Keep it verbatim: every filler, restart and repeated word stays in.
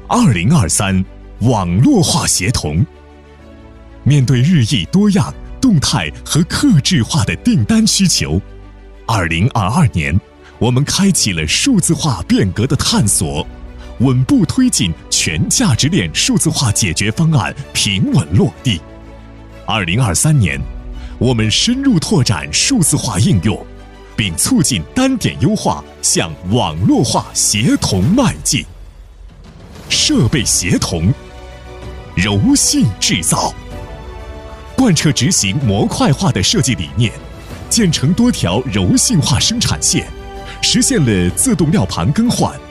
二零二三网络化协同。面对日益多样、动态和客制化的订单需求，二零二二年，我们开启了数字化变革的探索，稳步推进全价值链数字化解决方案平稳落地。二零二三年，我们深入拓展数字化应用，并促进单点优化向网络化协同迈进。设备协同，柔性制造，贯彻执行模块化的设计理念，建成多条柔性化生产线，实现了自动料盘更换、